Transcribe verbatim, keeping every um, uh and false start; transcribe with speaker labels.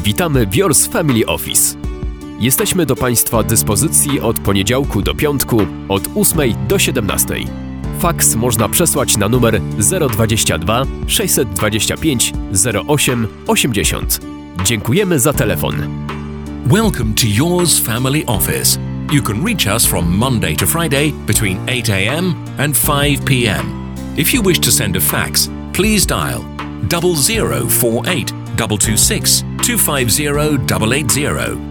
Speaker 1: Witamy w Yours Family Office. Jesteśmy do Państwa dyspozycji od poniedziałku do piątku od ósmej do siedemnastej. Faks można przesłać na numer zero dwadzieścia dwa sześćset dwadzieścia pięć zero osiem osiemdziesiąt. Dziękujemy za telefon.
Speaker 2: Welcome to Yours Family Office. You can reach us from Monday to Friday between eight a.m. and five p.m. If you wish to send a fax, please dial double zero four eight two two six two five zero eight eight zero.